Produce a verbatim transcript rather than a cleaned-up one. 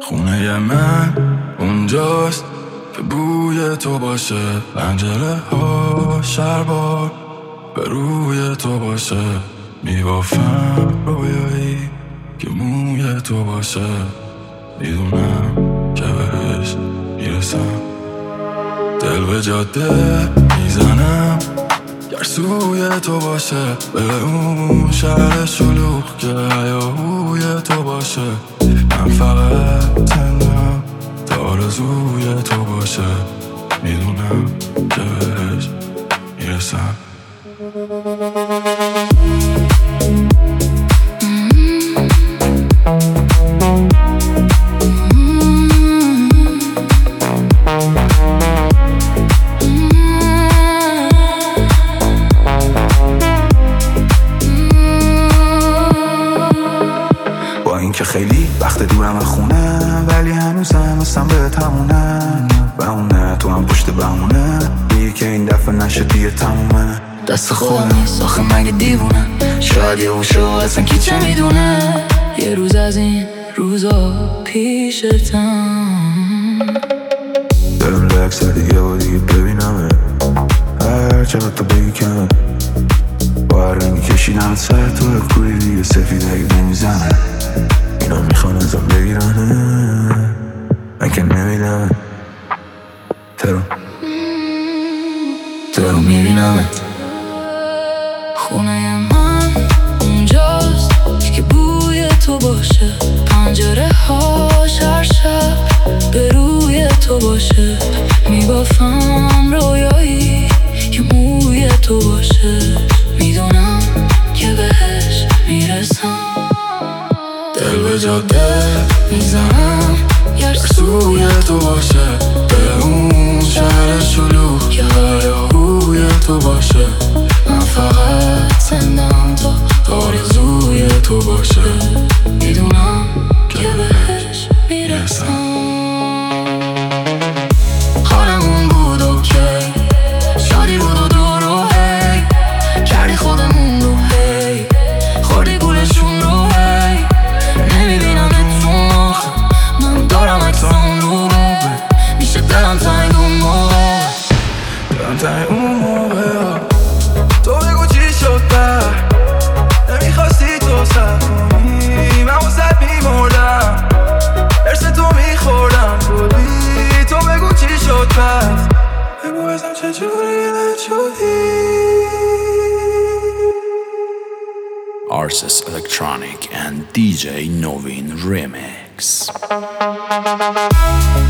خونه من اونجاست که بوی تو باشه، پنجره ها شربار به روی تو باشه، میبافم رویایی که موی تو باشه، میدونم که بهش میرسم. دل به جاده میزنم گر سوی تو باشه، به اون شهر شلوغ که هیاهوی تو باشه. من فقط تنم تا آرزوی تو باشه، میدونم که بهش میرسم. که خیلی وقت دورم از خونه، ولی هنوزم هستم به تمونه بمونه، تو هم پشت بمونه، میگه که این دفعه نشه دیگه تمومه. دست خودم نیست آخه مگه دیوونه، شاید یه اوشو اصلا کی چه میدونه. یه روز از این روزا پیشتم، دلم لکس دیگه و دیگه ببینمه، هر چقدر تو بگی کمه، با هر رنگی کشیدم سر تو کوری دیگه سفید اگه نمیزنه. اینا میخوان ازم بگیرنه، من که نمیدمه، ترو ترو میبینمت. خونه من اونجاست که بوی تو باشه، پنجره هاش هر شب به روی تو باشه، میبافم رویایی که موی تو باشه، میدونم که بهش میرسم. دل به جاده میزنم گر سوی تو باشه، به اون شهر شلوغ که هیاهوی تو باشه. من فقط زندم تا آرزوی تو باشه، میدونم که بهش میرسم. حالمون بود اوکی، شادی بود و دور و هی، کردی خودمون رو هی، خوردی گولشون رو هی. نمیبینم که تو آخه من دارم اکسام رو به، میشه دلم تنگ اون موقع، دلم تنگ اون موقع. تو بگو چی شد بر نمیخواستی تو سر کنی، من واسد میمردم ارس تو میخوردم کلی. تو بگو چی شد پس بگو ازم چجوری رد شدی. Arsis Electronic and D J Novin Remix.